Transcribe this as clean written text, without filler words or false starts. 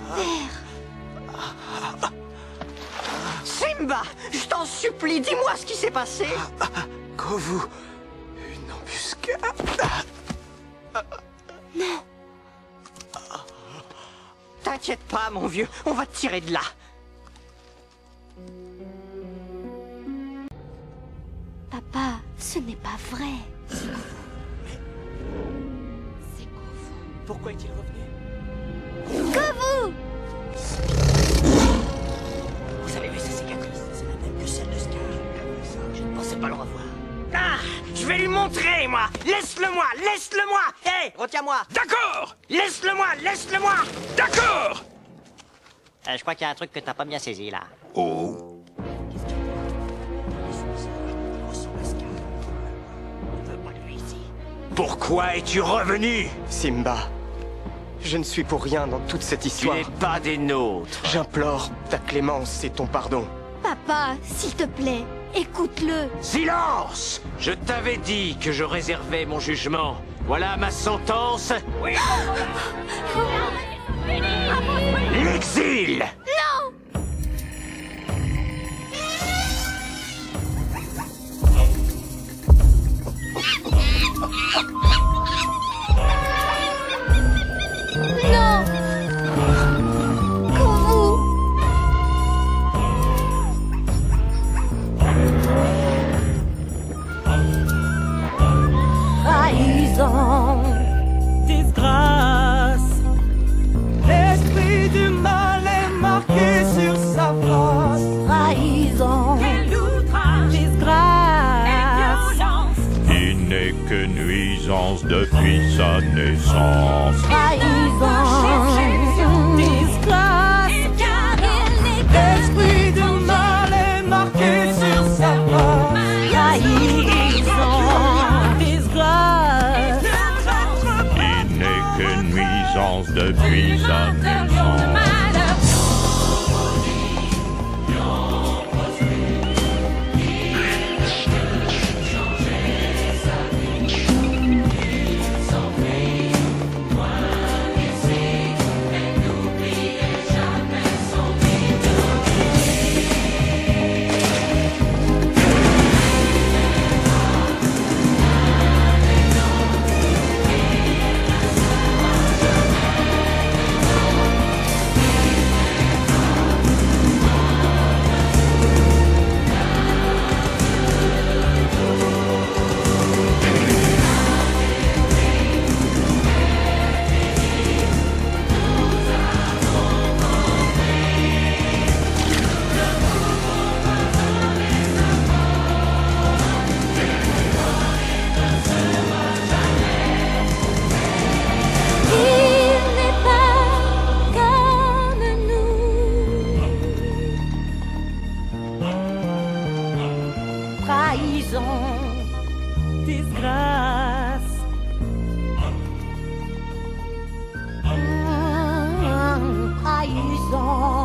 Père. Simba, je t'en supplie, dis-moi ce qui s'est passé. Kovu, une embuscade. Non. T'inquiète pas, mon vieux, on va te tirer de là. Papa, ce n'est pas vrai. Mais... C'est Kovu. Pourquoi est-il revenu? Kovu! Vous avez vu sa cicatrice? C'est la même que celle de Scar. Je ne pensais pas le revoir. Ah! Je vais lui montrer, moi! Laisse-le-moi! Laisse-le-moi! Hé! Retiens-moi! D'accord! Laisse-le-moi! Laisse-le-moi! D'accord! Je crois qu'il y a un truc que t'as pas bien saisi, là. Oh. Pourquoi es-tu revenu? Simba, je ne suis pour rien dans toute cette Tu histoire. n'es pas des nôtres. J'implore ta clémence et ton pardon. Papa, s'il te plaît, écoute-le. Silence! Je t'avais dit que je réservais mon jugement. Voilà ma sentence. Oui. L'exil! Non! Non! Kovu! Trahison, disgrâce. L'esprit du mal est marqué sur sa face. Trahison, disgrâce. Il n'est que nuisance depuis sa naissance. Trahison, disgrâce. L'esprit du mal est marqué sur sa face. Trahison, disgrâce. Il n'est que nuisance depuis sa naissance. Trahison, disgrâce. Trahison.